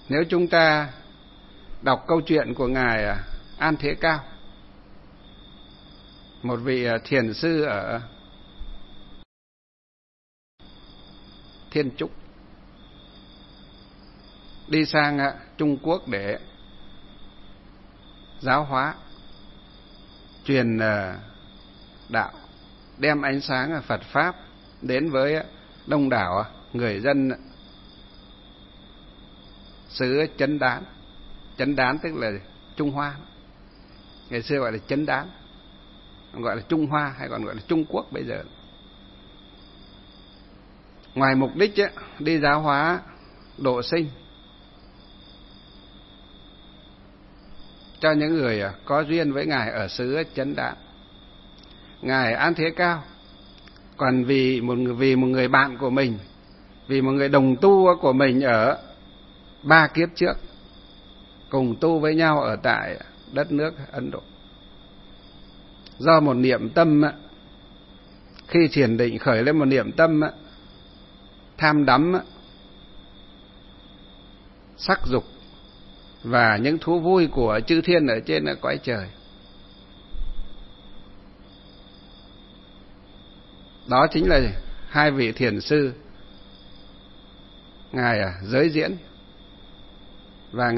Nếu chúng ta đọc câu chuyện của Ngài An Thế Cao, một vị thiền sư ở Thiên Trúc, đi sang Trung Quốc để giáo hóa, truyền đạo, đem ánh sáng Phật Pháp đến với đông đảo người dân xứ Chấn Đán. Chấn Đán tức là Trung Hoa, ngày xưa gọi là Chấn Đán, gọi là Trung Hoa hay còn gọi là Trung Quốc bây giờ. Ngoài mục đích đi giáo hóa độ sinh cho những người có duyên với Ngài ở xứ Chấn Đán, Ngài An Thế Cao còn vì một người bạn của mình, vì một người đồng tu của mình ở 3 kiếp trước, cùng tu với nhau ở tại đất nước Ấn Độ. Do một niệm tâm, khi thiền định khởi lên một niệm tâm tham đắm sắc dục và những thú vui của chư thiên ở trên cõi trời. Đó chính là hai vị thiền sư, Ngài Giới Diễn và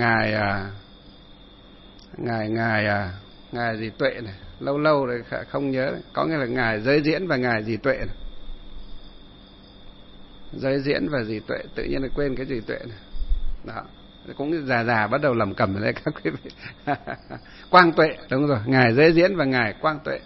ngài gì Tuệ này, lâu rồi không nhớ, có nghĩa là Ngài Giới Diễn và Ngài gì Tuệ này. Giới Diễn và gì Tuệ, tự nhiên là quên cái gì Tuệ này. Đó, cũng già bắt đầu lẩm cẩm đấy các quý vị. Quang Tuệ, đúng rồi, Ngài Giới Diễn và Ngài Quang Tuệ.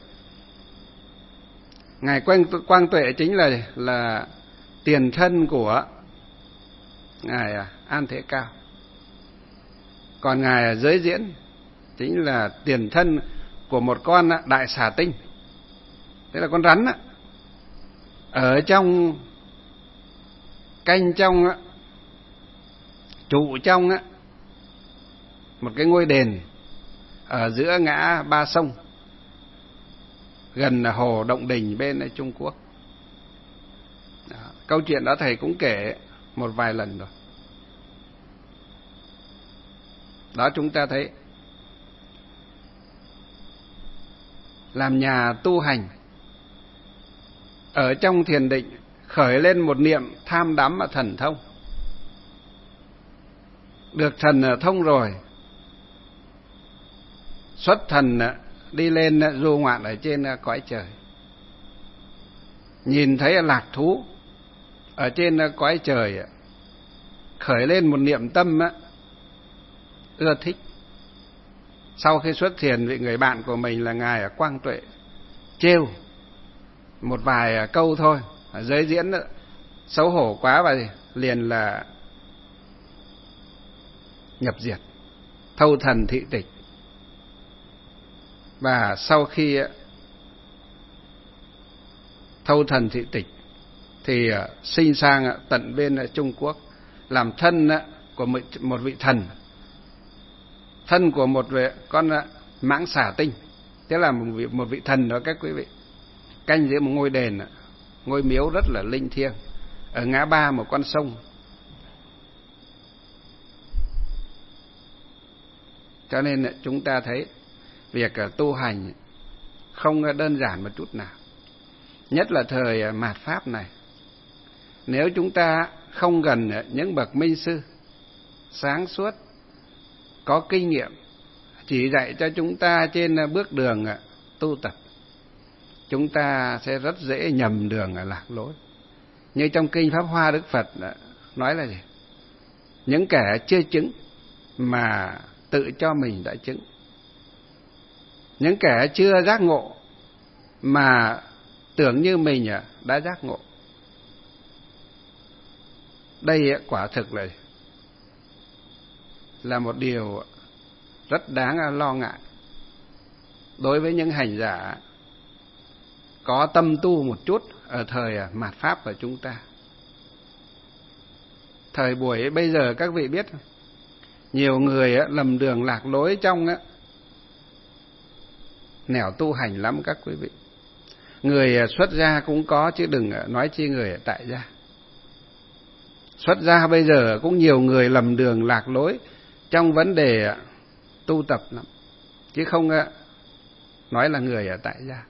Ngài Quang Tuệ chính là tiền thân của Ngài An Thế Cao. Còn Ngài Giới Diễn chính là tiền thân của một con đại xà tinh, tức là con rắn ở trong canh trong trụ trong một cái ngôi đền ở giữa ngã ba sông, gần hồ Động Đình bên Trung Quốc. Đó, câu chuyện đó thầy cũng kể một vài lần rồi. Đó, chúng ta thấy làm nhà tu hành ở trong thiền định khởi lên một niệm tham đắm và thần thông, được thần thông rồi, xuất thần đi lên du ngoạn ở trên cõi trời, nhìn thấy lạc thú ở trên cõi trời, khởi lên một niệm tâm ưa thích. Sau khi xuất thiền, vị người bạn của mình là Ngài Quang Tuệ trêu một vài câu thôi, Giới Diễn xấu hổ quá và liền là nhập diệt, thâu thần thị tịch. Và sau khi thâu thần thị tịch thì sinh sang tận bên Trung Quốc, làm thân của một vị thần, thân của một con mãng xà tinh, tức là một vị thần đó các quý vị, canh giữa một ngôi đền, ngôi miếu rất là linh thiêng ở ngã ba một con sông. Cho nên chúng ta thấy việc tu hành không đơn giản một chút nào, nhất là thời mạt Pháp này. Nếu chúng ta không gần những bậc minh sư sáng suốt, có kinh nghiệm, chỉ dạy cho chúng ta trên bước đường tu tập, chúng ta sẽ rất dễ nhầm đường lạc lối. Như trong kinh Pháp Hoa, Đức Phật nói là gì? Những kẻ chưa chứng mà tự cho mình đã chứng, những kẻ chưa giác ngộ mà tưởng như mình đã giác ngộ. Đây quả thực là một điều rất đáng lo ngại đối với những hành giả có tâm tu một chút ở thời mạt Pháp của chúng ta. Thời buổi bây giờ các vị biết, nhiều người lầm đường lạc lối trong nẻo tu hành lắm các quý vị. Người xuất gia cũng có chứ đừng nói chi người tại gia. Xuất gia bây giờ cũng nhiều người lầm đường lạc lối trong vấn đề tu tập lắm, chứ không nói là người ở tại gia.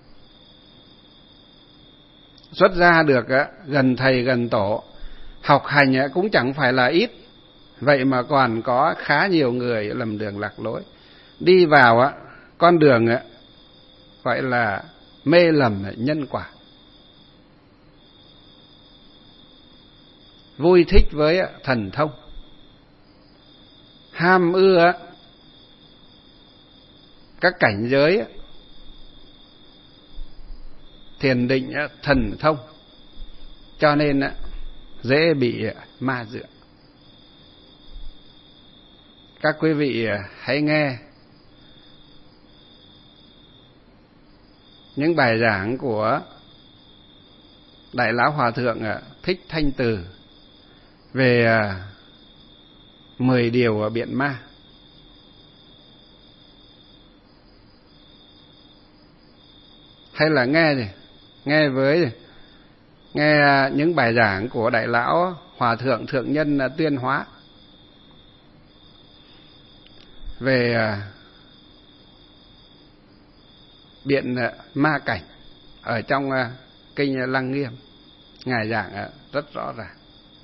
Xuất gia được gần thầy gần tổ, học hành cũng chẳng phải là ít, vậy mà còn có khá nhiều người lầm đường lạc lối, đi vào con đường gọi là mê lầm nhân quả, vui thích với thần thông, ham ưa các cảnh giới thiền định thần thông, cho nên dễ bị ma dựa. Các quý vị hãy nghe những bài giảng của Đại Lão Hòa Thượng Thích Thanh Từ về 10 điều biện ma. Hay là nghe những bài giảng của Đại Lão Hòa Thượng Thượng Nhân Tuyên Hóa về biện ma cảnh ở trong kinh Lăng Nghiêm. Ngài giảng rất rõ ràng.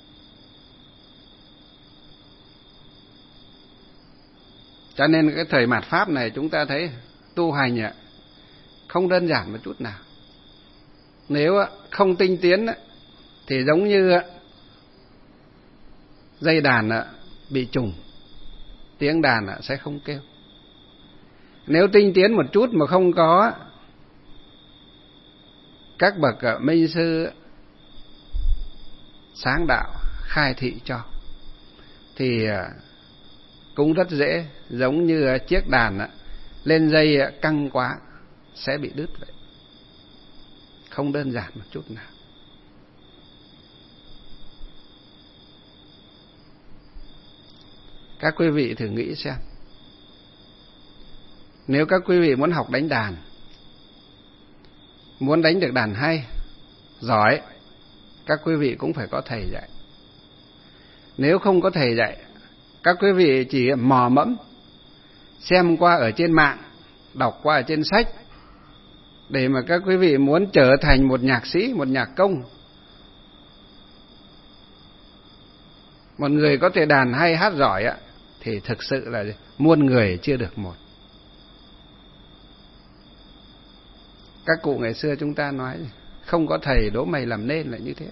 Cho nên cái thời mạt Pháp này chúng ta thấy tu hành không đơn giản một chút nào. Nếu không tinh tiến thì giống như dây đàn bị trùng, tiếng đàn sẽ không kêu. Nếu tinh tiến một chút mà không có các bậc minh sư sáng đạo khai thị cho thì cũng rất dễ, giống như chiếc đàn lên dây căng quá sẽ bị đứt vậy. Không đơn giản một chút nào. Các quý vị thử nghĩ xem, nếu các quý vị muốn học đánh đàn, muốn đánh được đàn hay, giỏi, các quý vị cũng phải có thầy dạy. Nếu không có thầy dạy, các quý vị chỉ mò mẫm, xem qua ở trên mạng, đọc qua ở trên sách, để mà các quý vị muốn trở thành một nhạc sĩ, một nhạc công, một người có thể đàn hay hát giỏi thì thực sự là muôn người chưa được một. Các cụ ngày xưa chúng ta nói không có thầy đố mày làm nên là như thế.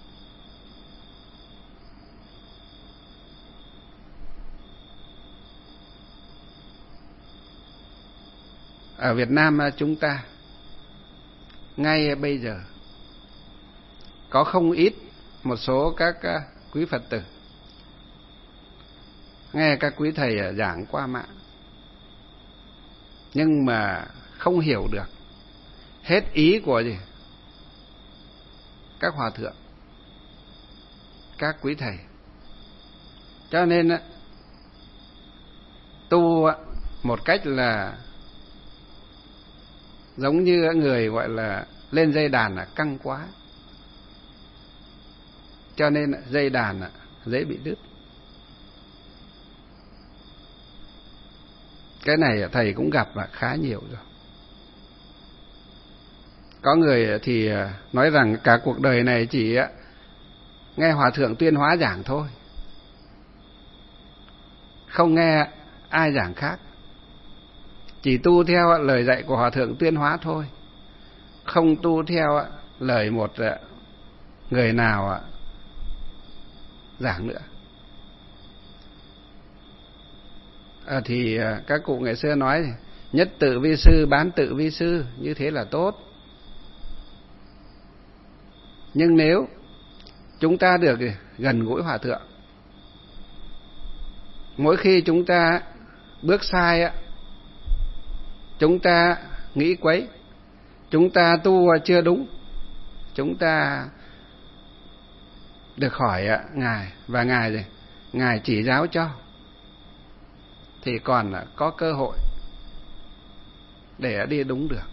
Ở Việt Nam chúng ta ngay bây giờ có không ít một số các quý Phật tử nghe các quý thầy giảng qua mạng, nhưng mà không hiểu được hết ý của các hòa thượng, các quý thầy. Cho nên tu một cách là giống như người gọi là lên dây đàn căng quá, cho nên dây đàn dễ bị đứt. Cái này thầy cũng gặp khá nhiều rồi. Có người thì nói rằng cả cuộc đời này chỉ nghe Hòa Thượng Tuyên Hóa giảng thôi, không nghe ai giảng khác, chỉ tu theo lời dạy của Hòa Thượng Tuyên Hóa thôi, không tu theo lời một người nào giảng nữa. Thì các cụ ngày xưa nói nhất tự vi sư, bán tự vi sư, như thế là tốt. Nhưng nếu chúng ta được gần gũi Hòa Thượng, mỗi khi chúng ta bước sai, chúng ta nghĩ quấy, chúng ta tu chưa đúng, chúng ta được hỏi Ngài, và Ngài chỉ giáo cho, thì còn có cơ hội để đi đúng được.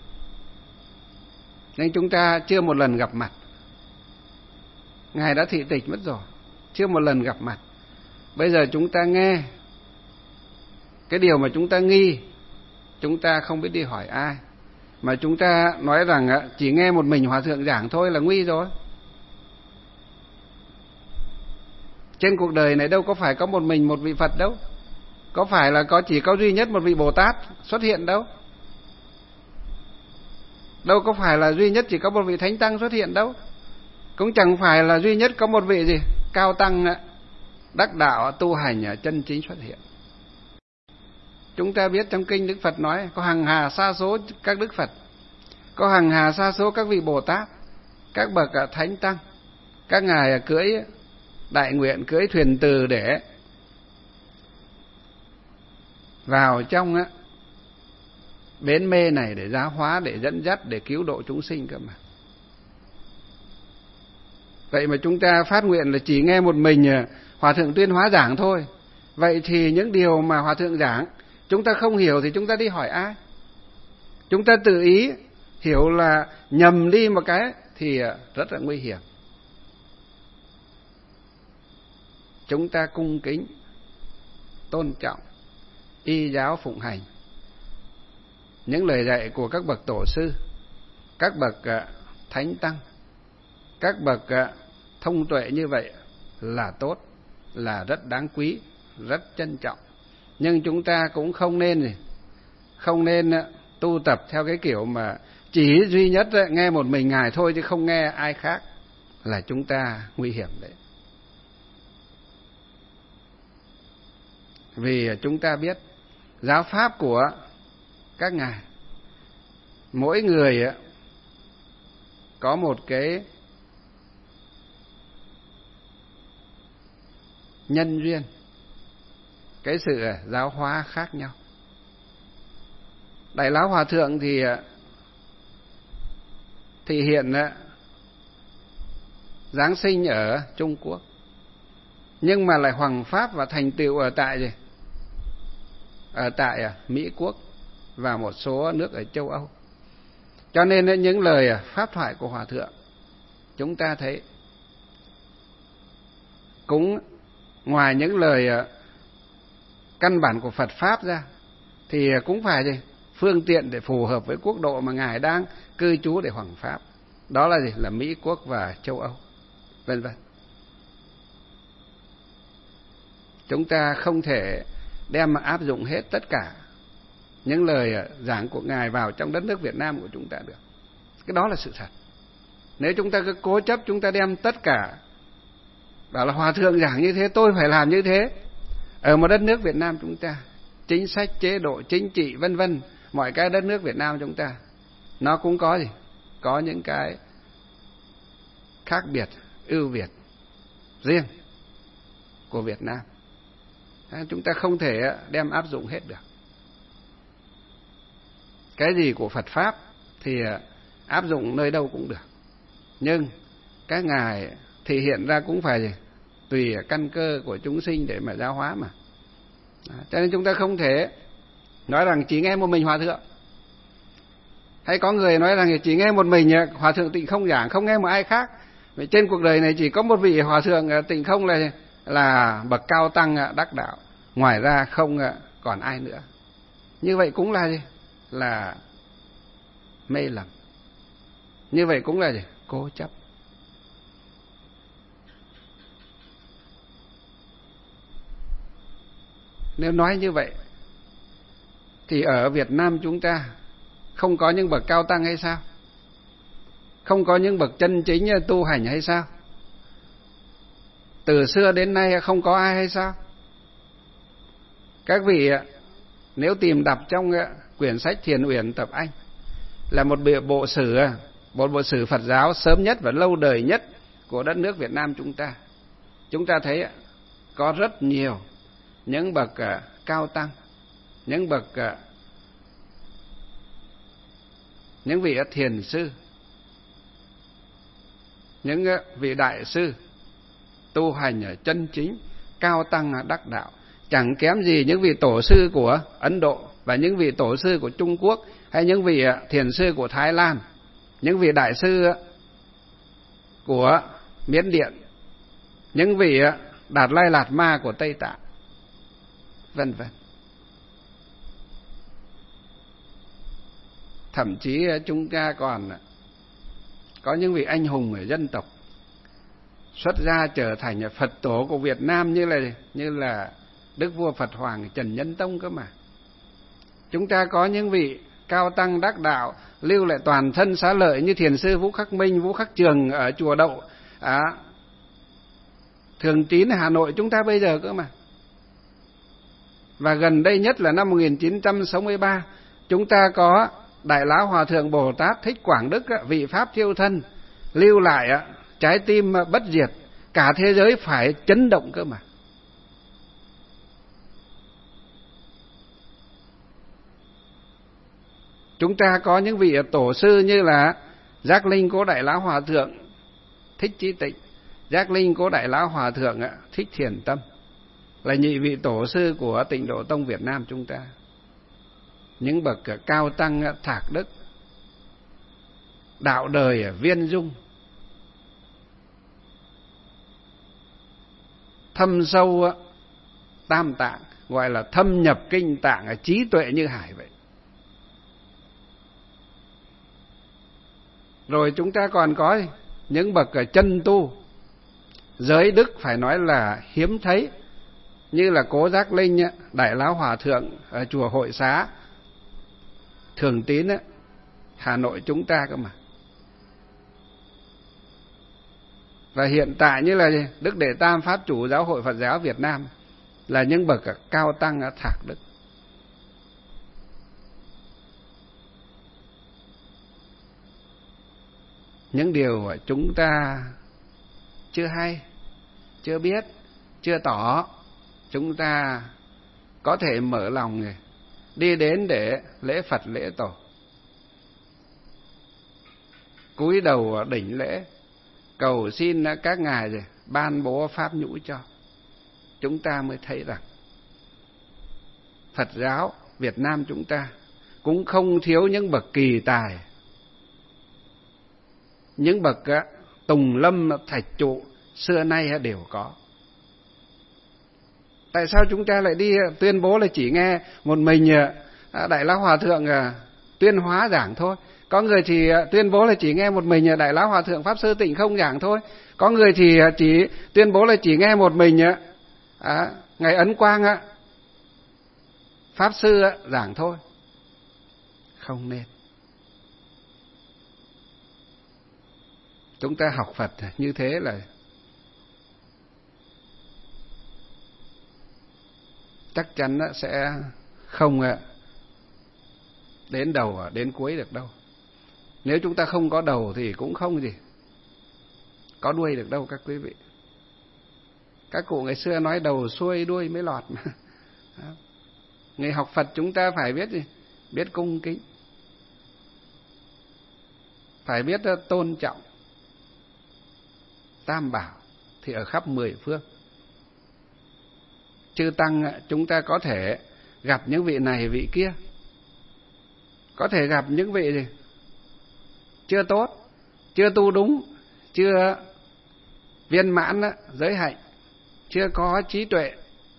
Nhưng chúng ta chưa một lần gặp mặt, Ngài đã thị tịch mất rồi, chưa một lần gặp mặt. Bây giờ chúng ta nghe cái điều mà chúng ta nghi, chúng ta không biết đi hỏi ai, mà chúng ta nói rằng chỉ nghe một mình hòa thượng giảng thôi là nguy rồi. Trên cuộc đời này đâu có phải có một mình một vị Phật đâu, có phải là chỉ có duy nhất một vị Bồ Tát xuất hiện đâu, đâu có phải là duy nhất chỉ có một vị Thánh Tăng xuất hiện đâu, cũng chẳng phải là duy nhất có một vị gì cao tăng đắc đạo tu hành chân chính xuất hiện. Chúng ta biết trong kinh Đức Phật nói có hằng hà sa số các Đức Phật, có hằng hà sa số các vị Bồ Tát, các bậc Thánh Tăng, các ngài cưỡi đại nguyện, cưỡi thuyền từ để vào trong bến mê này để giáo hóa, để dẫn dắt, để cứu độ chúng sinh cơ mà. Vậy mà chúng ta phát nguyện là chỉ nghe một mình Hòa Thượng Tuyên Hóa giảng thôi. Vậy thì những điều mà Hòa Thượng giảng chúng ta không hiểu thì chúng ta đi hỏi ai? Chúng ta tự ý hiểu là nhầm đi một cái thì rất là nguy hiểm. Chúng ta cung kính, tôn trọng, y giáo phụng hành những lời dạy của các bậc tổ sư, các bậc Thánh Tăng, các bậc thông tuệ như vậy là tốt, là rất đáng quý, rất trân trọng. Nhưng chúng ta cũng không nên tu tập theo cái kiểu mà chỉ duy nhất nghe một mình ngài thôi chứ không nghe ai khác, là chúng ta nguy hiểm đấy. Vì chúng ta biết giáo pháp của các ngài, mỗi người có một cái nhân duyên, cái sự giáo hóa khác nhau. Đại Lão Hòa Thượng thì hiện giáng sinh ở Trung Quốc, nhưng mà lại hoằng pháp và thành tựu ở tại gì? Ở tại Mỹ Quốc và một số nước ở châu Âu. Cho nên những lời pháp thoại của Hòa Thượng chúng ta thấy cũng ngoài những lời căn bản của Phật Pháp ra thì cũng phải gì? Phương tiện để phù hợp với quốc độ mà ngài đang cư trú để hoằng pháp. Đó là gì? Là Mỹ Quốc và châu Âu, vân vân. Chúng ta không thể đem mà áp dụng hết tất cả những lời giảng của ngài vào trong đất nước Việt Nam của chúng ta được. Cái đó là sự thật. Nếu chúng ta cứ cố chấp chúng ta đem tất cả, bảo là Hòa Thượng giảng như thế tôi phải làm như thế, ở một đất nước Việt Nam chúng ta, chính sách, chế độ, chính trị, vân vân, mọi cái đất nước Việt Nam chúng ta nó cũng có gì? Có những cái khác biệt, ưu việt riêng của Việt Nam. Chúng ta không thể đem áp dụng hết được. Cái gì của Phật Pháp thì áp dụng nơi đâu cũng được, nhưng các ngài thì hiện ra cũng phải gì? Tùy căn cơ của chúng sinh để mà giáo hóa mà. Cho nên chúng ta không thể nói rằng chỉ nghe một mình Hòa Thượng. Hay có người nói rằng chỉ nghe một mình Hòa Thượng Tịnh Không giảng, không nghe một ai khác. Vậy trên cuộc đời này chỉ có một vị Hòa Thượng Tịnh Không là bậc cao tăng đắc đạo, ngoài ra không còn ai nữa. Như vậy cũng là gì? Là mê lầm. Như vậy cũng là gì? Cố chấp. Nếu nói như vậy thì ở Việt Nam chúng ta không có những bậc cao tăng hay sao? Không có những bậc chân chính tu hành hay sao? Từ xưa đến nay không có ai hay sao? Các vị nếu tìm đọc trong quyển sách Thiền Uyển Tập Anh, là một bộ sử Phật giáo sớm nhất và lâu đời nhất của đất nước Việt Nam chúng ta thấy có rất nhiều những bậc cao tăng, những vị thiền sư, những vị đại sư tu hành ở chân chính, cao tăng đắc đạo, chẳng kém gì những vị tổ sư của Ấn Độ và những vị tổ sư của Trung Quốc, hay những vị thiền sư của Thái Lan, những vị đại sư của Miến Điện, những vị Đạt Lai Lạt Ma của Tây Tạng, vân vân. Thậm chí chúng ta còn có những vị anh hùng ở dân tộc xuất gia trở thành Phật tổ của Việt Nam, như là Đức vua Phật Hoàng Trần Nhân Tông cơ mà. Chúng ta có những vị cao tăng đắc đạo lưu lại toàn thân xá lợi như Thiền sư Vũ Khắc Minh, Vũ Khắc Trường ở chùa Đậu Thường Tín Hà Nội chúng ta bây giờ cơ mà. Và gần đây nhất là năm 1963, chúng ta có Đại Lão Hòa Thượng Bồ Tát Thích Quảng Đức, vị Pháp thiêu thân, lưu lại trái tim bất diệt, cả thế giới phải chấn động cơ mà. Chúng ta có những vị tổ sư như là Giác Linh Cố Đại Lão Hòa Thượng Thích Chí Tịnh, Giác Linh Cố Đại Lão Hòa Thượng Thích Thiền Tâm, là nhị vị tổ sư của Tịnh Độ Tông Việt Nam chúng ta. Những bậc cao tăng thạc đức, đạo đời viên dung, thâm sâu tam tạng, gọi là thâm nhập kinh tạng, trí tuệ như hải vậy. Rồi chúng ta còn có những bậc chân tu, giới đức phải nói là hiếm thấy, như là Cố Giác Linh, Đại Lão Hòa Thượng ở chùa Hội Xá Thường Tín Hà Nội chúng ta cơ mà. Và hiện tại như là Đức Đệ Tam Pháp Chủ Giáo hội Phật giáo Việt Nam, là những bậc cao tăng thạc đức. Những điều chúng ta chưa hay, chưa biết, chưa tỏ, chúng ta có thể mở lòng đi đến để lễ Phật lễ Tổ, cúi đầu đỉnh lễ, cầu xin các ngài ban bố pháp nhũ cho. Chúng ta mới thấy rằng Phật giáo Việt Nam chúng ta cũng không thiếu những bậc kỳ tài, những bậc tùng lâm thạch trụ xưa nay đều có. Tại sao chúng ta lại đi tuyên bố là chỉ nghe một mình Đại Lão Hòa Thượng tuyên hóa giảng thôi? Có người thì tuyên bố là chỉ nghe một mình Đại Lão Hòa Thượng Pháp Sư Tịnh Không giảng thôi. Có người thì chỉ tuyên bố là chỉ nghe một mình Ngài Ấn Quang Pháp Sư giảng thôi. Không nên. Chúng ta học Phật như thế là chắc chắn sẽ không đến đầu đến cuối được đâu. Nếu chúng ta không có đầu thì cũng không có đuôi được đâu các quý vị. Các cụ ngày xưa nói đầu xuôi đuôi mới lọt mà. Người học Phật chúng ta phải biết biết cung kính, phải biết tôn trọng Tam Bảo thì ở khắp mười phương. Chư tăng chúng ta có thể gặp những vị này vị kia, có thể gặp những vị chưa tốt, chưa tu đúng, chưa viên mãn giới hạnh, chưa có trí tuệ.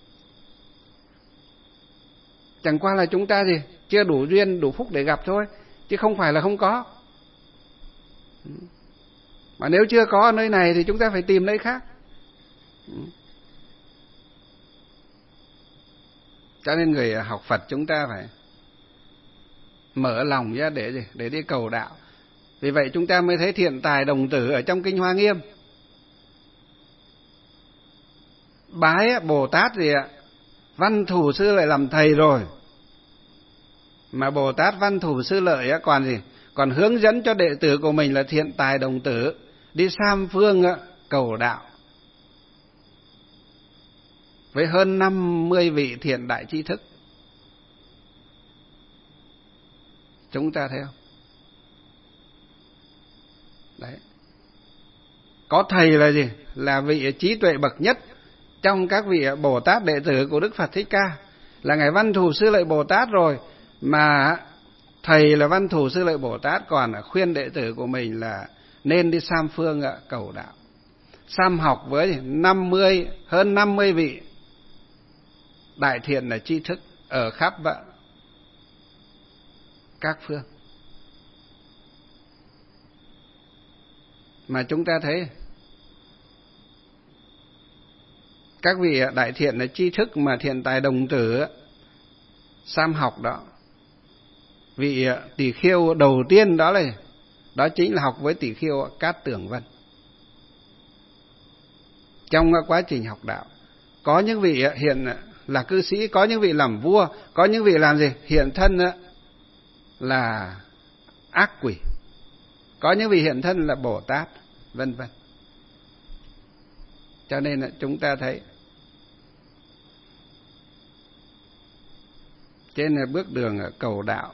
Chẳng qua là chúng ta chưa đủ duyên đủ phúc để gặp thôi, chứ không phải là không có. Mà nếu chưa có ở nơi này thì chúng ta phải tìm nơi khác. Cho nên người học Phật chúng ta phải mở lòng ra để đi cầu đạo. Vì vậy chúng ta mới thấy Thiện Tài Đồng Tử ở trong Kinh Hoa Nghiêm. Bái Bồ Tát Văn Thù Sư Lợi làm thầy rồi, mà Bồ Tát Văn Thù Sư Lợi còn hướng dẫn cho đệ tử của mình là Thiện Tài Đồng Tử đi Sam Phương cầu đạo với hơn 50 vị thiện đại tri thức. Chúng ta thấy không? Đấy. Có thầy là là vị trí tuệ bậc nhất trong các vị Bồ Tát đệ tử của Đức Phật Thích Ca, là ngài Văn Thù Sư Lợi Bồ Tát rồi, mà thầy là Văn Thù Sư Lợi Bồ Tát còn khuyên đệ tử của mình là nên đi Sam Phương cầu đạo. sum học với hơn 50 vị đại thiện là tri thức ở khắp các phương. Mà chúng ta thấy các vị đại thiện là tri thức mà thiện tài đồng tử sum học đó, vị Tỳ Khưu đầu tiên đó chính là học với Tỳ Khưu Cát Tường Vân. Trong quá trình học đạo, có những vị hiện là cư sĩ, có những vị làm vua, có những vị làm gì? Hiện thân là ác quỷ, có những vị hiện thân là Bồ Tát, vân vân. Cho nên chúng ta thấy trên bước đường cầu đạo,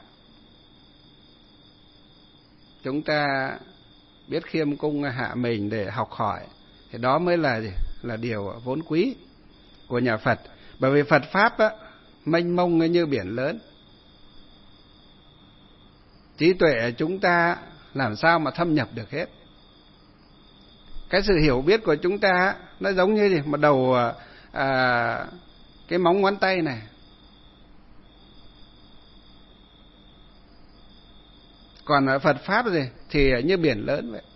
chúng ta biết khiêm cung hạ mình để học hỏi, thì đó mới là điều vốn quý của nhà Phật. Bởi vì Phật pháp mênh mông như biển lớn, trí tuệ chúng ta làm sao mà thâm nhập được hết. Cái sự hiểu biết của chúng ta nó giống như một đầu cái móng ngón tay này. Còn ở Phật pháp thì như biển lớn vậy.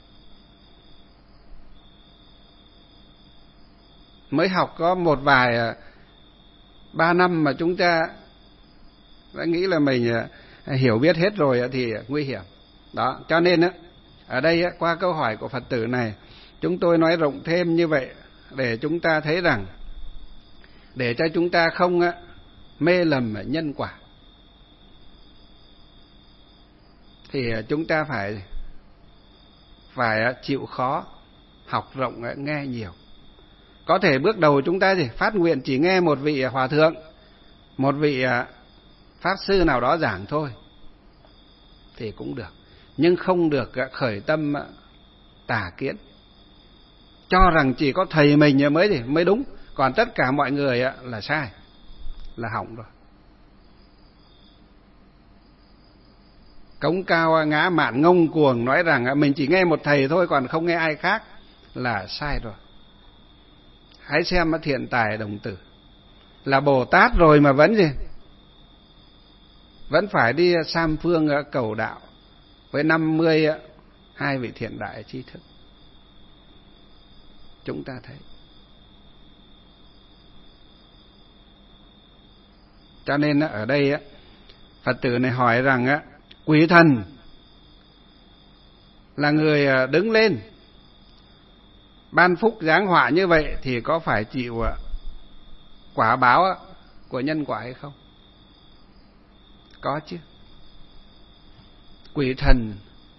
Mới học có một vài 3 năm mà chúng ta đã nghĩ là mình hiểu biết hết rồi thì nguy hiểm. Đó, cho nên ở đây qua câu hỏi của Phật tử này, chúng tôi nói rộng thêm như vậy để chúng ta thấy rằng, để cho chúng ta không mê lầm nhân quả, thì chúng ta phải chịu khó, học rộng, nghe nhiều. Có thể bước đầu chúng ta phát nguyện chỉ nghe một vị hòa thượng, một vị pháp sư nào đó giảng thôi thì cũng được, nhưng không được khởi tâm tà kiến, cho rằng chỉ có thầy mình mới đúng, còn tất cả mọi người là sai, là hỏng rồi. Cống cao ngã mạn ngông cuồng nói rằng mình chỉ nghe một thầy thôi còn không nghe ai khác là sai rồi. Hãy xem thiện tài đồng tử là Bồ Tát rồi mà vẫn phải đi sam phương cầu đạo với 52 vị thiện đại tri thức. Chúng ta thấy. Cho nên ở đây Phật tử này hỏi rằng quỷ thần là người đứng lên ban phúc giáng họa như vậy thì có phải chịu quả báo của nhân quả hay không? Có chứ. Quỷ thần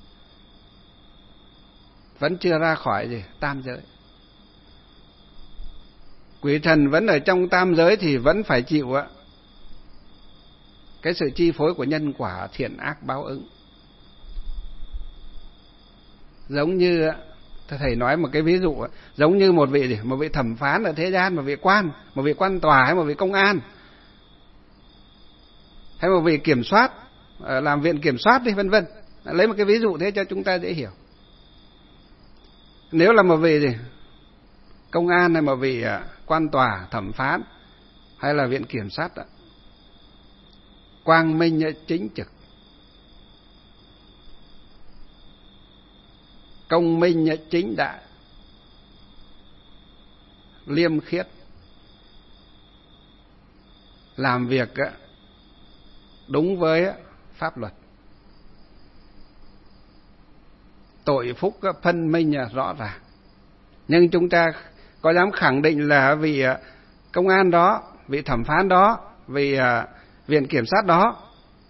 vẫn chưa ra khỏi tam giới. Quỷ thần vẫn ở trong tam giới thì vẫn phải chịu cái sự chi phối của nhân quả thiện ác báo ứng. Giống như thầy nói một cái ví dụ, giống như một vị thẩm phán ở thế gian, một vị quan tòa hay một vị công an, hay một vị kiểm soát, làm viện kiểm soát đi vân vân. Lấy một cái ví dụ thế cho chúng ta dễ hiểu. Nếu là một vị công an hay một vị quan tòa, thẩm phán hay là viện kiểm sát quang minh chính trực, công minh chính đại, liêm khiết, làm việc đúng với pháp luật, tội phúc phân minh rõ ràng. Nhưng chúng ta có dám khẳng định là vị công an đó, vị thẩm phán đó, vị viện kiểm sát đó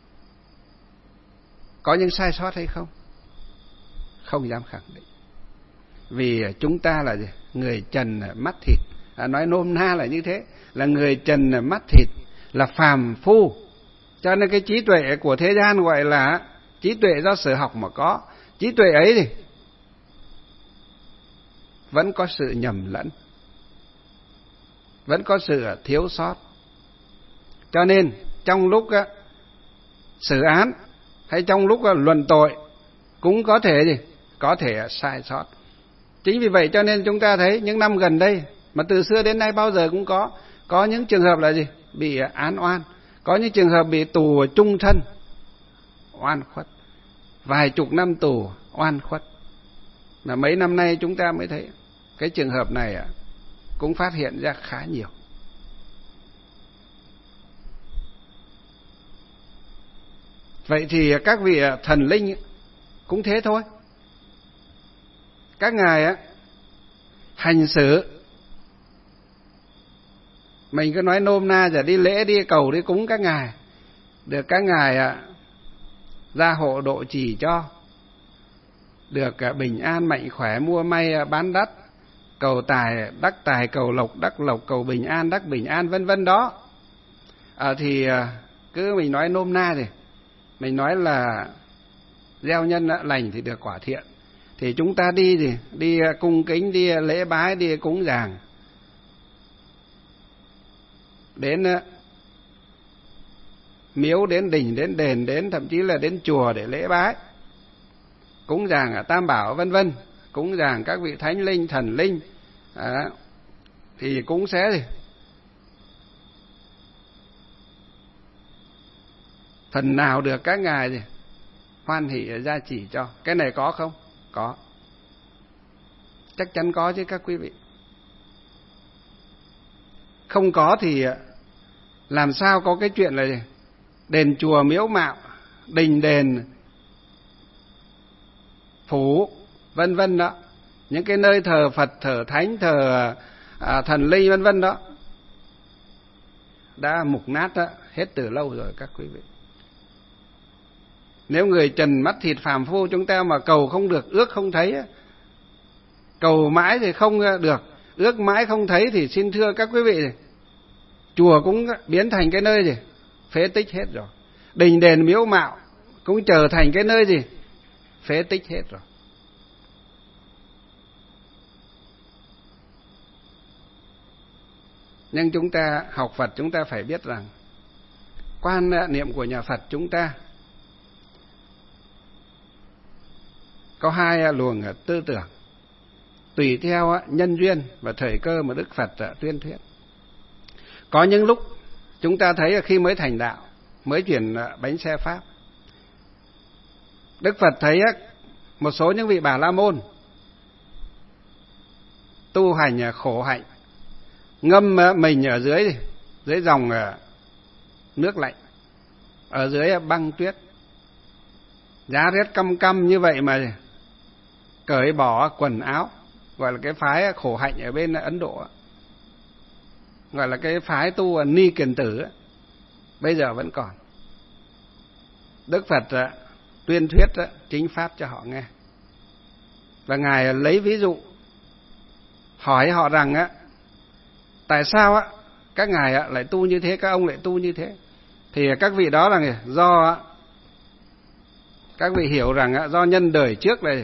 có những sai sót hay không? Không dám khẳng định. Vì chúng ta là người trần mắt thịt, nói nôm na là như thế, là người trần mắt thịt, là phàm phu. Cho nên cái trí tuệ của thế gian gọi là trí tuệ do sở học mà có. Trí tuệ ấy thì vẫn có sự nhầm lẫn, vẫn có sự thiếu sót. Cho nên trong lúc xử án hay trong lúc luận tội cũng có thể sai sót. Chính vì vậy cho nên chúng ta thấy những năm gần đây, mà từ xưa đến nay bao giờ cũng có những trường hợp là gì? Bị án oan, có những trường hợp bị tù chung thân, oan khuất, vài chục năm tù, oan khuất. Mà mấy năm nay chúng ta mới thấy cái trường hợp này cũng phát hiện ra khá nhiều. Vậy thì các vị thần linh cũng thế thôi. Các ngài hành xử, mình cứ nói nôm na giờ đi lễ đi cầu đi cúng các ngài, được các ngài gia hộ độ trì cho, được bình an mạnh khỏe, mua may bán đắt, cầu tài đắc tài, cầu lộc đắc lộc, cầu bình an đắc bình an, vân vân đó. Thì cứ mình nói nôm na thì mình nói là gieo nhân lành thì được quả thiện. Thì chúng ta đi thì đi cung kính, đi lễ bái, đi cúng dường, đến miếu, đến đình, đến đền, đến thậm chí là đến chùa để lễ bái, cúng dường Tam Bảo vân vân, cúng dường các vị thánh linh, thần linh, thì cũng sẽ gì phần nào được các ngài gì hoan hỷ gia chỉ cho. Cái này có không? Có, chắc chắn có chứ các quý vị. Không có thì làm sao có cái chuyện là gì? Đền chùa miếu mạo, đình đền phủ vân vân đó, những cái nơi thờ Phật, thờ thánh, thờ thần linh vân vân đó đã mục nát đó, hết từ lâu rồi các quý vị. Nếu người trần mắt thịt phàm phu chúng ta mà cầu không được, ước không thấy, cầu mãi thì không được, ước mãi không thấy, thì xin thưa các quý vị, chùa cũng biến thành cái nơi gì phế tích hết rồi, đình đền miếu mạo cũng trở thành cái nơi gì phế tích hết rồi. Nhưng chúng ta học Phật, chúng ta phải biết rằng quan niệm của nhà Phật chúng ta có hai luồng tư tưởng, tùy theo nhân duyên và thời cơ mà Đức Phật tuyên thuyết. Có những lúc chúng ta thấy khi mới thành đạo, mới chuyển bánh xe Pháp, Đức Phật thấy một số những vị Bà La Môn tu hành khổ hạnh, ngâm mình ở dưới dòng nước lạnh, ở dưới băng tuyết, giá rét căm căm như vậy mà cởi bỏ quần áo, gọi là cái phái khổ hạnh ở bên Ấn Độ, gọi là cái phái tu Ni Kiền Tử, bây giờ vẫn còn. Đức Phật tuyên thuyết chính pháp cho họ nghe, và ngài lấy ví dụ hỏi họ rằng tại sao các ngài lại tu như thế, các ông lại tu như thế. Thì các vị đó là do các vị hiểu rằng do nhân đời trước này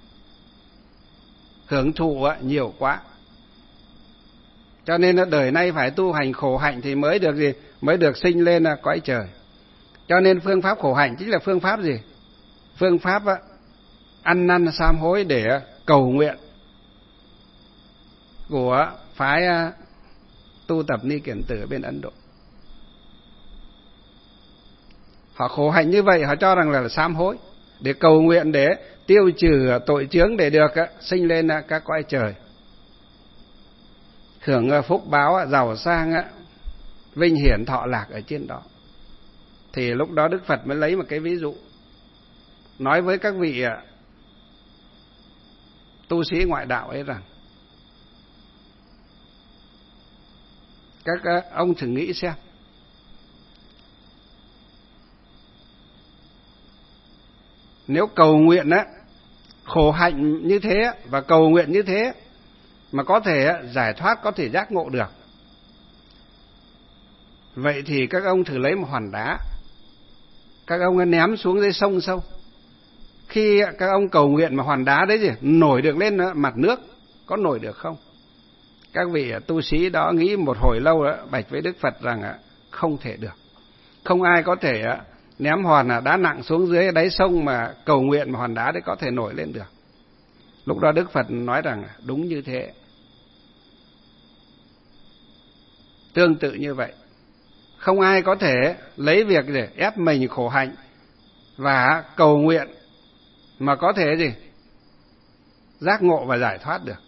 hưởng thụ nhiều quá, cho nên đời nay phải tu hành khổ hạnh thì mới được gì, mới được sinh lên cõi trời. Cho nên phương pháp khổ hạnh chính là phương pháp gì? Phương pháp ăn năn sám hối để cầu nguyện của phái tu tập Ni Kiền Tử bên Ấn Độ. Họ khổ hạnh như vậy, họ cho rằng là sám hối để cầu nguyện, để tiêu trừ tội chướng, để được sinh lên các cõi trời, hưởng phúc báo giàu sang, vinh hiển thọ lạc ở trên đó. Thì lúc đó Đức Phật mới lấy một cái ví dụ nói với các vị tu sĩ ngoại đạo ấy rằng các ông thử nghĩ xem, nếu cầu nguyện khổ hạnh như thế và cầu nguyện như thế mà có thể giải thoát, có thể giác ngộ được, vậy thì các ông thử lấy một hòn đá, các ông ném xuống dưới sông sâu. Khi các ông cầu nguyện mà hòn đá đấy gì nổi được lên mặt nước, có nổi được không? Các vị tu sĩ đó nghĩ một hồi lâu bạch với Đức Phật rằng không thể được. Không ai có thể ném hòn đá nặng xuống dưới đáy sông mà cầu nguyện mà hòn đá đấy có thể nổi lên được. Lúc đó Đức Phật nói rằng đúng như thế. Tương tự như vậy, không ai có thể lấy việc để ép mình khổ hạnh và cầu nguyện mà có thể gì giác ngộ và giải thoát được.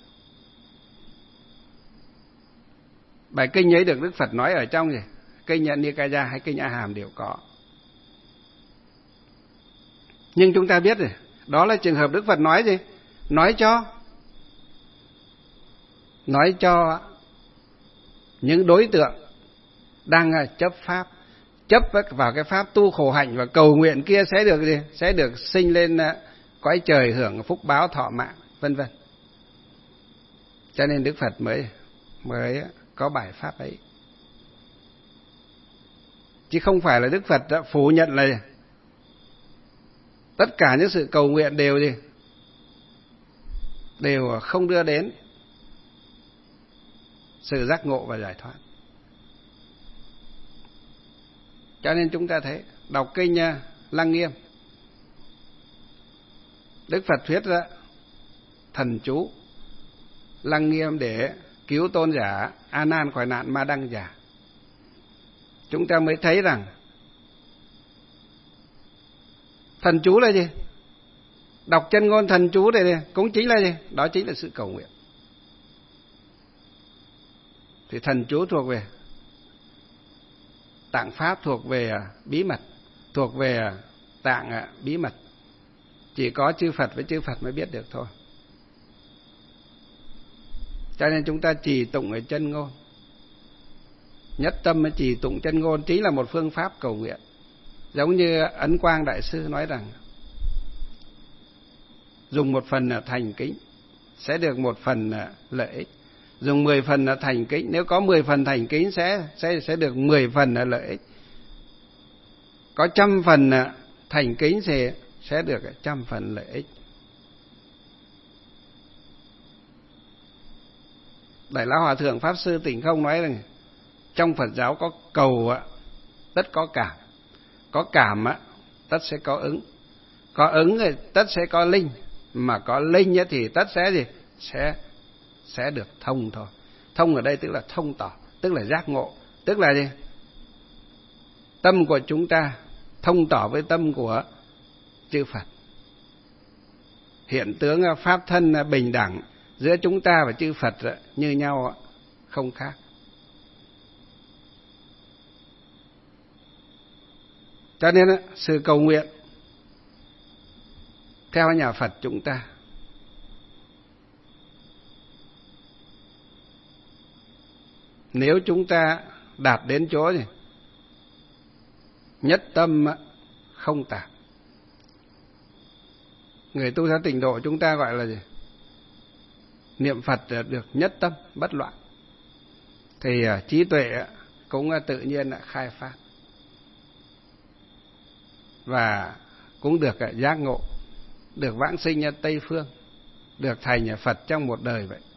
Bài kinh ấy được Đức Phật nói ở trong gì kinh Nikaya hay kinh A Hàm đều có. Nhưng chúng ta biết rồi, đó là trường hợp Đức Phật nói gì? Nói cho những đối tượng đang chấp pháp, chấp vào cái pháp tu khổ hạnh và cầu nguyện kia sẽ được gì? Sẽ được sinh lên cõi trời hưởng phúc báo thọ mạng, vân vân. Cho nên Đức Phật mới có bài pháp ấy. Chứ không phải là Đức Phật đã phủ nhận là tất cả những sự cầu nguyện đều không đưa đến sự giác ngộ và giải thoát. Cho nên chúng ta thấy đọc kinh Lăng Nghiêm, Đức Phật thuyết ra thần chú Lăng Nghiêm để cứu tôn giả A Nan khỏi nạn ma đăng giả. Chúng ta mới thấy rằng thần chú là gì? Đọc chân ngôn thần chú này cũng chính là gì? Đó chính là sự cầu nguyện. Thì thần chú thuộc về tạng pháp, thuộc về bí mật, thuộc về tạng bí mật. Chỉ có chư Phật với chư Phật mới biết được thôi. Cho nên chúng ta trì tụng ở chân ngôn. Nhất tâm mới trì tụng chân ngôn chính là một phương pháp cầu nguyện. Giống như Ấn Quang Đại Sư nói rằng dùng một phần thành kính sẽ được một phần lợi ích. Dùng 10 phần thành kính, nếu có 10 phần thành kính sẽ được 10 phần lợi ích. Có 100 phần thành kính thì sẽ được 100 phần lợi ích. Đại Lão Hòa Thượng Pháp Sư Tịnh Không nói rằng trong Phật giáo có cầu tất có cảm. Có cảm tất sẽ có ứng. Có ứng thì tất sẽ có linh. Mà có linh thì tất sẽ gì? Sẽ được thông thôi. Thông ở đây tức là thông tỏ, tức là giác ngộ, tức là gì? Tâm của chúng ta thông tỏ với tâm của chư Phật. Hiện tướng pháp thân bình đẳng giữa chúng ta và chư Phật như nhau, không khác. Cho nên sự cầu nguyện theo nhà Phật chúng ta nếu chúng ta đạt đến chỗ gì? Nhất tâm không tạp. Người tu theo tịnh độ chúng ta gọi là gì? Niệm Phật được nhất tâm bất loạn. Thì trí tuệ cũng tự nhiên khai phát. Và cũng được giác ngộ, được vãng sinh Tây Phương, được thành Phật trong một đời vậy.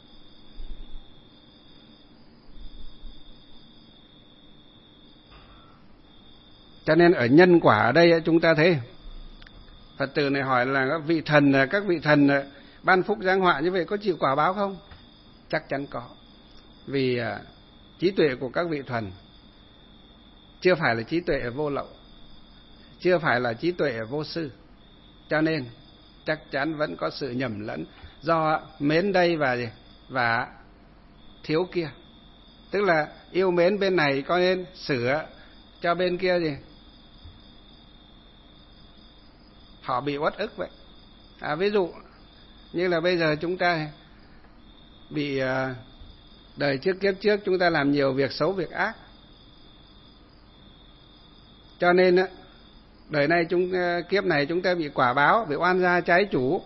Cho nên ở nhân quả ở đây chúng ta thấy Phật tử này hỏi là các vị thần ban phúc giáng họa như vậy có chịu quả báo không? Chắc chắn có. Vì trí tuệ của các vị thần chưa phải là trí tuệ vô lậu, chưa phải là trí tuệ vô sư. Cho nên chắc chắn vẫn có sự nhầm lẫn do mến đây và thiếu kia. Tức là yêu mến bên này có nên sửa cho bên kia gì? Họ bị uất ức vậy. Ví dụ như là bây giờ chúng ta bị đời trước kiếp trước chúng ta làm nhiều việc xấu việc ác, cho nên đời này kiếp này chúng ta bị quả báo, bị oan gia trái chủ,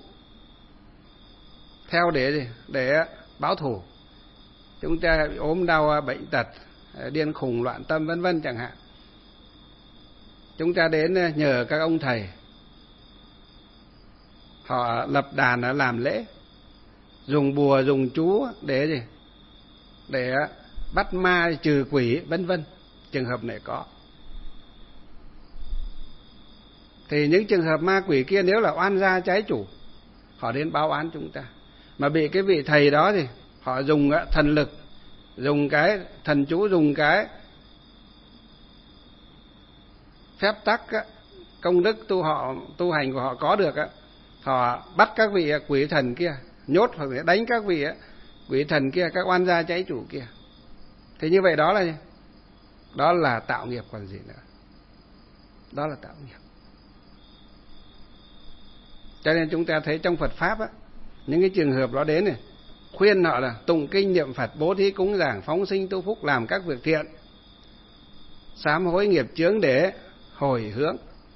theo để báo thù. Chúng ta bị ốm đau bệnh tật, điên khùng loạn tâm vân vân chẳng hạn. Chúng ta đến nhờ các ông thầy, họ lập đàn làm lễ, dùng bùa dùng chú để bắt ma trừ quỷ vân vân. Trường hợp này có. Thì những trường hợp ma quỷ kia nếu là oan gia trái chủ, họ đến báo án chúng ta, mà bị cái vị thầy đó thì họ dùng thần lực, dùng cái thần chú, dùng cái phép tắc công đức tu hành của họ có được họ bắt các vị quỷ thần kia, nhốt hoặc là đánh các vị quỷ thần kia, các oan gia cháy chủ kia. Thế như vậy đó là gì? Đó là tạo nghiệp còn gì nữa. Đó là tạo nghiệp. Cho nên chúng ta thấy trong Phật Pháp những cái trường hợp đó đến này, khuyên họ là tụng kinh niệm Phật, bố thí cúng dường, phóng sinh tu phúc, làm các việc thiện, sám hối nghiệp chướng để hồi hướng,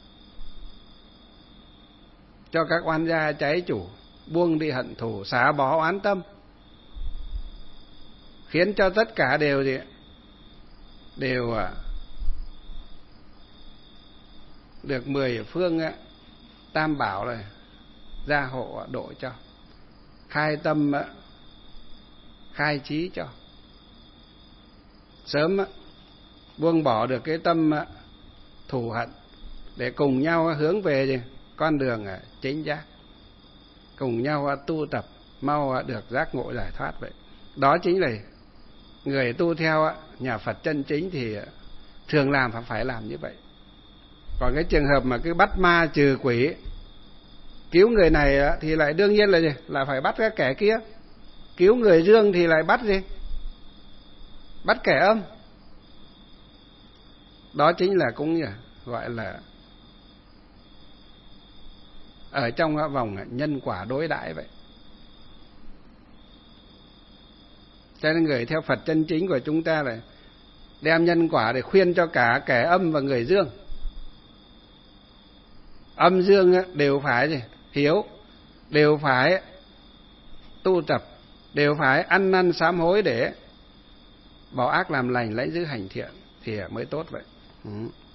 cho các oan gia cháy chủ, buông đi hận thù, xả bỏ oán tâm, khiến cho tất cả đều được 10 phương tam bảo rồi gia hộ độ cho, khai tâm khai trí cho, sớm buông bỏ được cái tâm thù hận, để cùng nhau hướng về con đường chính giác, cùng nhau tu tập mau được giác ngộ giải thoát. Vậy đó chính là người tu theo nhà Phật chân chính thì thường làm phải làm như vậy. Còn cái trường hợp mà cứ bắt ma trừ quỷ, cứu người này thì lại đương nhiên là gì? Là phải bắt cái kẻ kia. Cứu người dương thì lại bắt gì? Bắt kẻ âm. Đó chính là cũng gọi là ở trong vòng nhân quả đối đãi vậy. Cho nên người theo Phật chân chính của chúng ta là đem nhân quả để khuyên cho cả kẻ âm và người dương. Âm dương đều phải gì? Hiếu, đều phải tu tập, đều phải ăn năn sám hối để bỏ ác làm lành, lấy giữ hành thiện thì mới tốt vậy.